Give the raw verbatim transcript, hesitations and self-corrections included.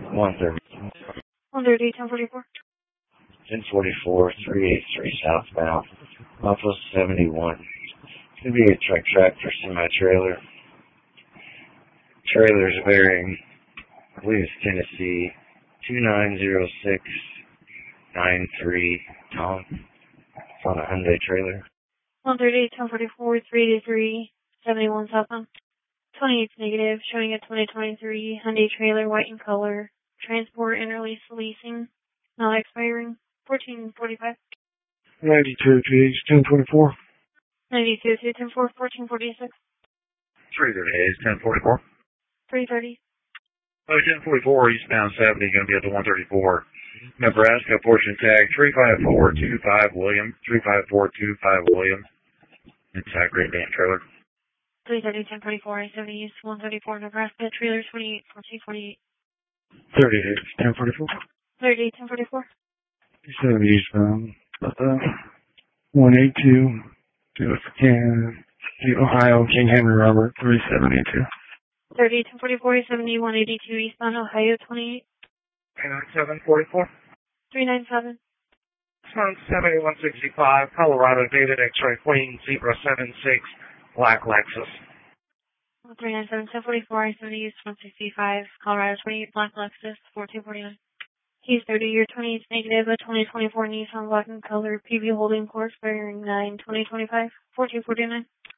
one thirty. one thirty, ten forty-four. ten forty-four, three eighty-three southbound. Off of seventy-one. It's going to be a truck tractor semi-trailer. Trailer's bearing, I believe it's Tennessee, two nine zero six nine three Tom. It's on a Hyundai trailer. one thirty, ten forty-four, three eighty-three, seventy-one southbound. twenty-eight negative, showing a twenty twenty-three Hyundai trailer, white in color. Transport interlease leasing, not expiring. fourteen forty-five. ninety-two, G H, ten twenty-four. ninety-two, two ten four, fourteen forty-six. three thirty-eight, ten forty-four. three thirty. Oh, ten forty-four, eastbound seventy, going to be at the one thirty-four. Nebraska, portion tag three five four two five William, three five four two five William. Inside Great Dane trailer. three thirty, ten forty-four, I seventy East, one thirty-four, Nebraska, trailer twenty-eight, fourteen forty-eight. thirty-eight, ten forty-four. thirty-eight, ten forty-four. seventy eastbound. About that. one eighty-two, do it for Can, Ohio, King Henry Robert, three seventy-two. thirty, ten forty-four, seventy, one eighty-two eastbound, Ohio, twenty-eight. three nine seven, forty-four. three ninety-seven. Sun seventy-one sixty-five, Colorado, David X-ray Queen, Zebra seven six, Black Lexus. three ninety-seven, ten forty-four, I seventy East, one sixty-five, Colorado, twenty-eight, Black Lexus, fourteen forty-nine. He's thirty, year twenty-eight negative, a twenty twenty-four Nissan black in color, P V holding course, bearing nine, twenty twenty-five, fourteen forty-nine.